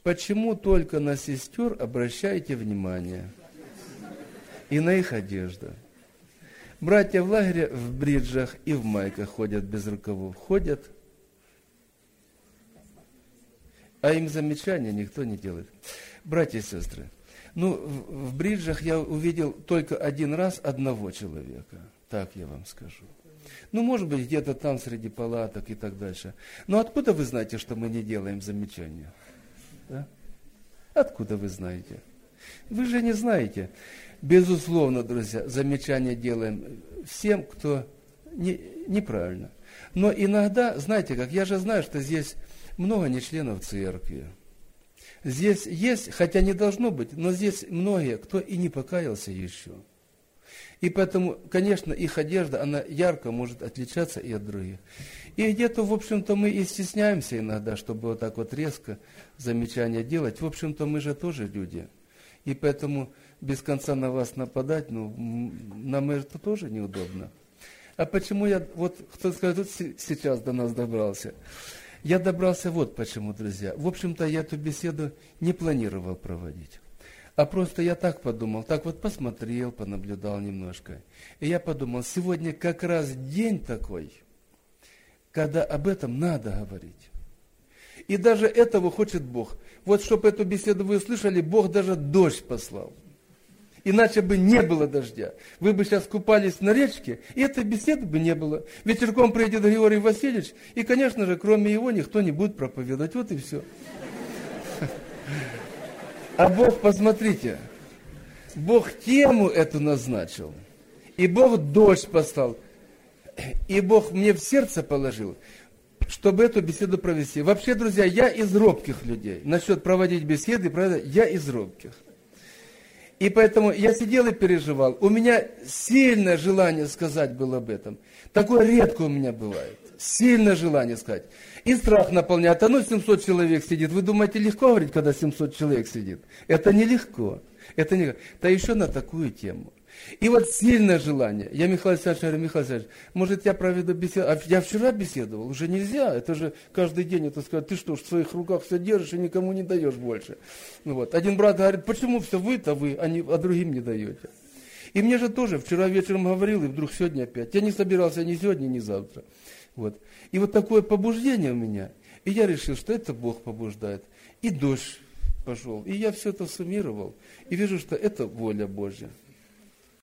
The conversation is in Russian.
почему только на сестер обращайте внимание? И на их одежду. Братья в лагере в бриджах и в майках ходят без рукавов. Ходят, а им замечания никто не делает. Братья и сестры, в бриджах я увидел только один раз одного человека. Так я вам скажу. Может быть, где-то там среди палаток и так дальше. Но откуда вы знаете, что мы не делаем замечания? Да? Откуда вы знаете? Вы же не знаете. Безусловно, друзья, замечания делаем всем, кто неправильно. Но иногда, знаете как, я же знаю, что здесь много не членов церкви. Здесь есть, хотя не должно быть, но здесь многие, кто и не покаялся еще. И поэтому, конечно, их одежда, она ярко может отличаться и от других. И где-то, в общем-то, мы и стесняемся иногда, чтобы вот так вот резко замечания делать. В общем-то, мы же тоже люди. И поэтому без конца на вас нападать, нам это тоже неудобно. А почему кто сказал, сейчас до нас добрался? Я добрался вот почему, друзья. В общем-то, я эту беседу не планировал проводить. А просто я так подумал, так вот посмотрел, понаблюдал немножко. И я подумал, сегодня как раз день такой, когда об этом надо говорить. И даже этого хочет Бог. Вот, чтобы эту беседу вы услышали, Бог даже дождь послал. Иначе бы не было дождя. Вы бы сейчас купались на речке, и этой беседы бы не было. Вечерком приедет Григорий Васильевич, и, конечно же, кроме его никто не будет проповедовать. Вот и все. А Бог, посмотрите, Бог тему эту назначил, и Бог дождь послал, и Бог мне в сердце положил, чтобы эту беседу провести. Вообще, друзья, я из робких людей. Насчет проводить беседы, я из робких. И поэтому я сидел и переживал. У меня сильное желание сказать было об этом. Такое редко у меня бывает. Сильное желание сказать. И страх наполняет. 700 человек сидит. Вы думаете, легко говорить, когда 700 человек сидит? Это нелегко. Это не... Да еще на такую тему. И вот сильное желание. Я Михаил Александрович говорю, Михаил Александрович, может я проведу беседу? А я вчера беседовал, уже нельзя. Это же каждый день это сказать, ты что ж в своих руках все держишь и никому не даешь больше. Один брат говорит, почему все вы-то вы, а другим не даете? И мне же тоже вчера вечером говорил, и вдруг сегодня опять. Я не собирался ни сегодня, ни завтра. И вот такое побуждение у меня. И я решил, что это Бог побуждает. И дождь пошел. И я все это суммировал. И вижу, что это воля Божья.